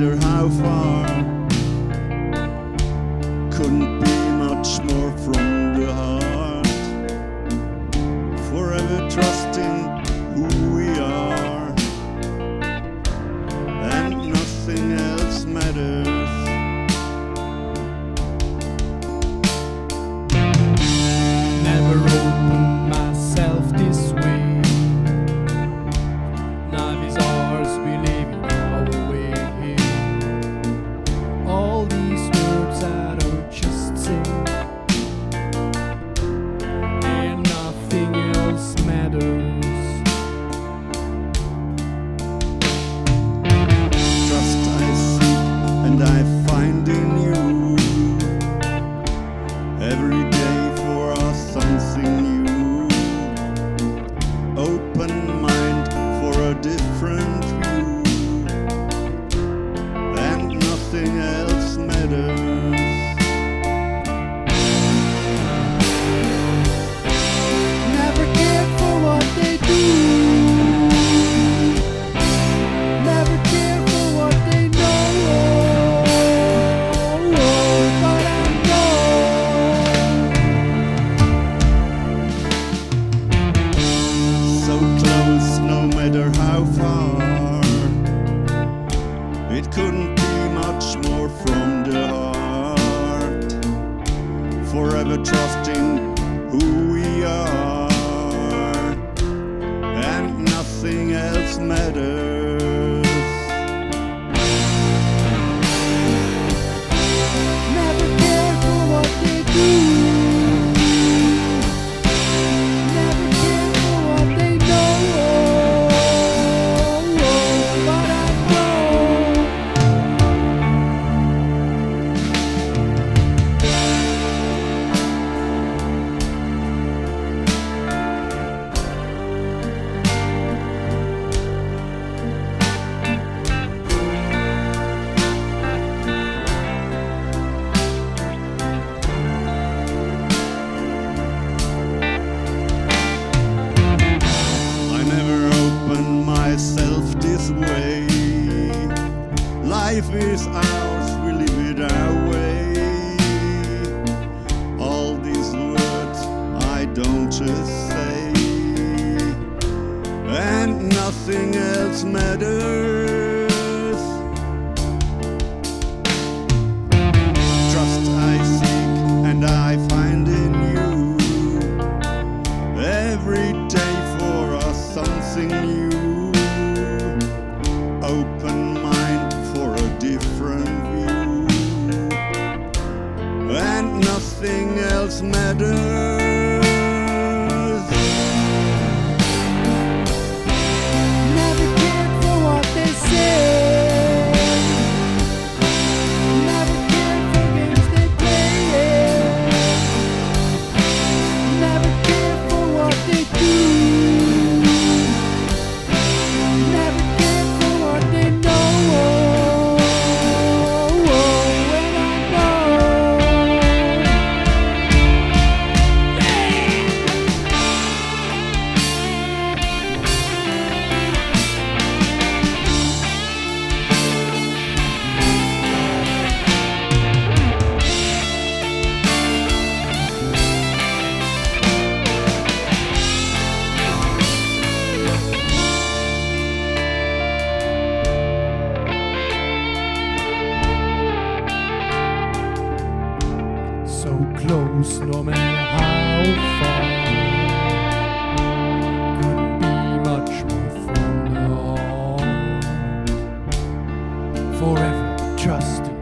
matter how far, couldn't be much more from the heart. Forever trusting who we are, and nothing else matters. Never opened myself this way. Life is ours, we live it our way. All these words I don't just say, and nothing else matters. Trust I seek and I find in you, every day for us something new. Open mind for a different view, and nothing else matters. Never cared for what they do. Never cared for what they know. But I know. So close, no matter how far, it couldn't be much more from the heart. Forever trusting who we are, and nothing else matters. Never cared for what they do. Never cared for what they know. But I know. I never opened myself this way. Life is ours, we live it our way. All these words I don't just say, and nothing else matters. Trust I seek and I find in you, every day for us something new. Open mind for a different view, and nothing else matters. Never cared for what they say. Never cared for games they play. Never cared for what they do. Never cared for what they know. And I know. So close, no matter how far. Couldn't be much more from the heart. Forever trusting